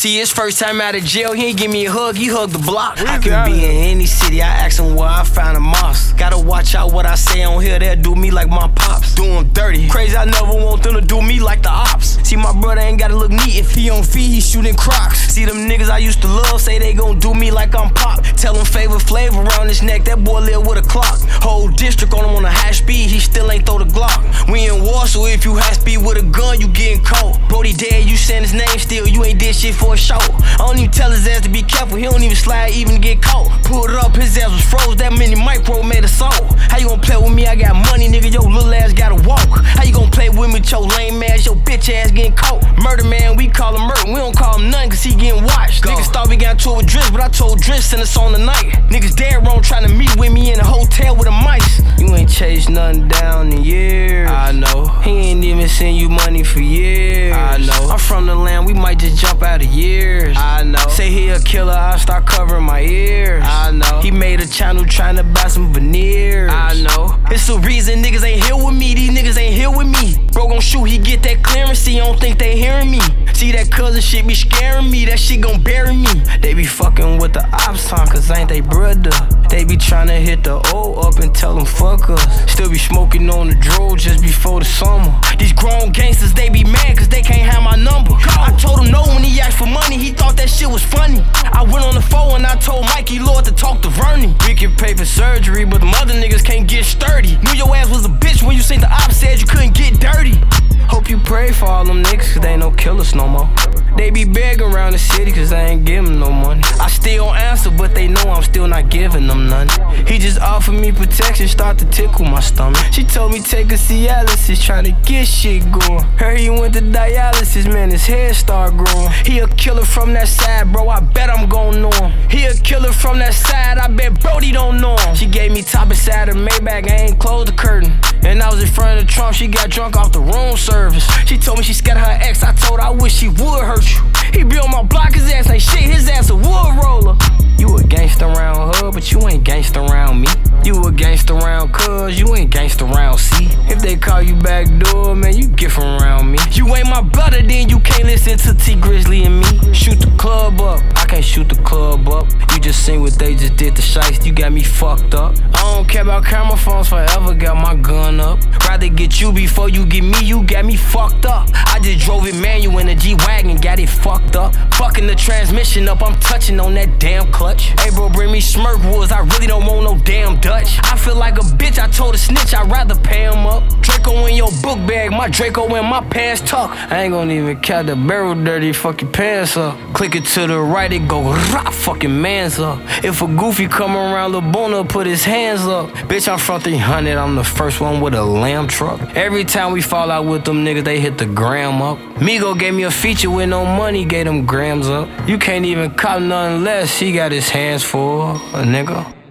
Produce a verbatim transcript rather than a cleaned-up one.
See, his first time out of jail, he ain't give me a hug, he hugged the block. I could be in any city, I ask him where I found a mosque. Gotta watch out what I say on here, they'll do me like my pops. Do him dirty, crazy, I never want them to do me like the ops. See, my brother ain't gotta look neat, if he on feet, he shooting Crocs. See, them niggas I used to love, say they gon' do me like I'm Pop. Tell him favor flavor around his neck, that boy live with a clock. Whole district on him on a high speed, he still ain't throw the Glock. We in war, so if you high speed with a gun, you getting caught. Brody dead, you send his name still, you ain't did shit for a show. I don't even tell his ass to be careful, he don't even slide even get caught. Pulled up, his ass was froze, that mini micro made a song. How you gon' play with me, I got money, nigga, your little ass gotta walk. How you gon' play with me with your lame ass, your bitch ass getting caught. Murder man, we call him murder, we don't call him nothing cause he getting watched. Go. Niggas thought we got into it with Driss, but I told Driss send us on the night. Niggas dead wrong trying to meet with me in a hotel with a mice. You ain't chased nothing down in years, I know. He ain't even send you money for years, I know. I'm from the land, we might just jump out of years, I know. Say he a killer, I start covering my ears, I know. He made a channel trying to buy some veneers, I know. It's the reason niggas ain't here with me, these niggas ain't here with me. Bro gon' shoot, he get that clearance, he don't think they hearing me. See that cousin shit be scaring me, that shit gon' bury me. They be fucking with the ops on, cause ain't they brother. They be tryna hit the O up and tell them fuck us. Still be smoking on the dro just before the summer. These grown gangsters, they be mad cause they can't have my number. I told him no when he asked for money, he thought that shit was funny. I went on the phone and I told Mikey Lord to talk to Vernie. We can pay for surgery, but the other niggas can't get sturdy. Knew your ass was a bitch when you seen the ops said you couldn't get dirty. Hope you pray for all them niggas cause they ain't no killers no more. They be begging around the city cause I ain't giving no money. I still answer but they know I'm still not giving them none. He just offered me protection, start to tickle my stomach. She told me take a Cialis, trying to get shit going. Heard he went to dialysis, man, his hair start growing. He a killer from that side, bro, I bet I'm gon' know him. He a killer from that side, I bet Brody don't know him. She gave me top and side of Maybach, I ain't closed the curtain. And I was in front of the Trump, she got drunk off the room service. She told me she scared of her ex, I told her I wish she would hurt you. He be on my block, his ass ain't shit, his ass a wood roller. You a gangster around her, but you ain't gangster around me. You a gangster around cuz, you ain't gangster around C. If they call you back door, man, you get from around me. You ain't my brother, then you can't listen to T Grizzly and me. Shoot the club up, I can't shoot the club up. You just seen what they just did to Shiesty, you got me fucked up. I don't care about camera phones forever, got my gun up. Rather get you before you get me, you got me fucked up. I just drove it manual in a G-Wagon, got it fucked up. Fucking the transmission up, I'm touching on that damn clutch. Hey bro, bring me Smirk Woods, I really don't want no damn Dutch. I feel like a bitch, I told a snitch I'd rather pay him up. Draco in your book bag, my Draco in my pants tuck. I ain't gonna even count the barrel dirty, fuck your pants up. Click it to the right, it go rah, fucking mans up. If a goofy come around, Lil Bona put his hands up. Bitch, I'm from three hundred, I'm the first one with a lamb truck. Every time we fall out with them niggas, they hit the gram up. Migo gave me a feature with no money, gave them grams up. You can't even cop nothing less, he got his hands full, a nigga.